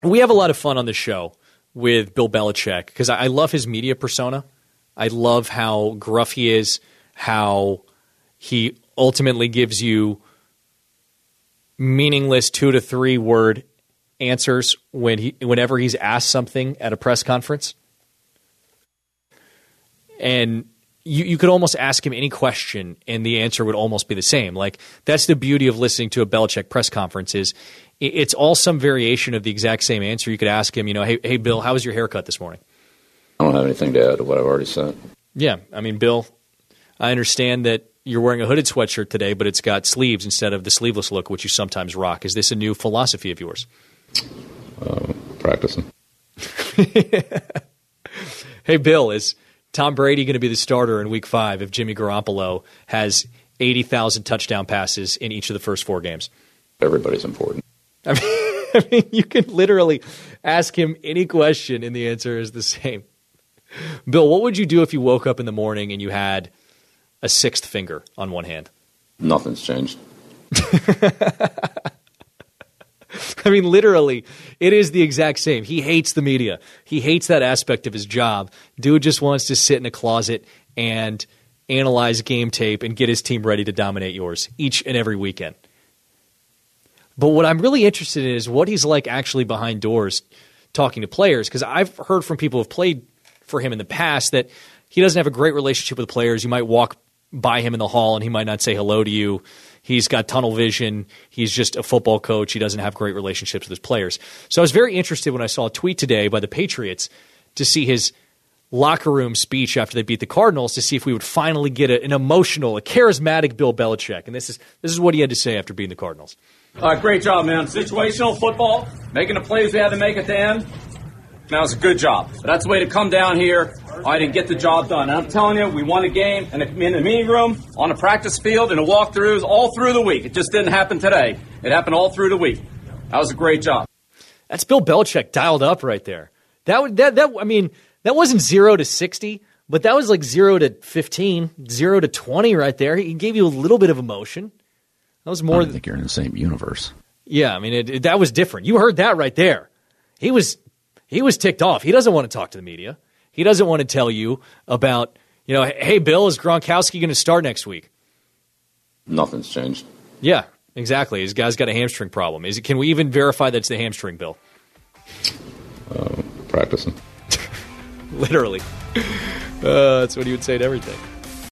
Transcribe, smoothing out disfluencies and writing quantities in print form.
We have a lot of fun on the show with Bill Belichick because I love his media persona. I love how gruff he is, how he ultimately gives you meaningless 2 to 3 word answers whenever he's asked something at a press conference. And you could almost ask him any question and the answer would almost be the same. Like, that's the beauty of listening to a Belichick press conference is it's all some variation of the exact same answer. You could ask him, hey, Bill, how was your haircut this morning? I don't have anything to add to what I've already said. Yeah, I mean, Bill, I understand that you're wearing a hooded sweatshirt today, but it's got sleeves instead of the sleeveless look, which you sometimes rock. Is this a new philosophy of yours? Practicing. Hey, Bill, is Tom Brady going to be the starter in Week 5 if Jimmy Garoppolo has 80,000 touchdown passes in each of the first 4 games? Everybody's important. I mean, you can literally ask him any question and the answer is the same. Bill, what would you do if you woke up in the morning and you had a 6th finger on one hand? Nothing's changed. I mean, literally, it is the exact same. He hates the media. He hates that aspect of his job. Dude just wants to sit in a closet and analyze game tape and get his team ready to dominate yours each and every weekend. But what I'm really interested in is what he's like actually behind doors talking to players, because I've heard from people who have played for him in the past that he doesn't have a great relationship with players. You might walk by him in the hall and he might not say hello to you. He's got tunnel vision. He's just a football coach. He doesn't have great relationships with his players. So I was very interested when I saw a tweet today by the Patriots to see his locker room speech after they beat the Cardinals to see if we would finally get an emotional, a charismatic Bill Belichick. And this is what he had to say after beating the Cardinals. Great job, man. Situational football, making the plays we had to make at the end. That was a good job. That's the way to come down here. I didn't get the job done. And I'm telling you, we won a game in the meeting room, on the practice field, in the walkthroughs, all through the week. It just didn't happen today. It happened all through the week. That was a great job. That's Bill Belichick dialed up right there. I mean, that wasn't 0 to 60, but that was like 0 to 15, 0 to 20 right there. He gave you a little bit of emotion. That was more. I think you're in the same universe. Yeah, I mean, that was different. You heard that right there. He was ticked off. He doesn't want to talk to the media. He doesn't want to tell you about, hey, Bill, is Gronkowski going to start next week? Nothing's changed. Yeah, exactly. His guy's got a hamstring problem. Can we even verify that's the hamstring, Bill? Practicing. Literally. That's what he would say to everything.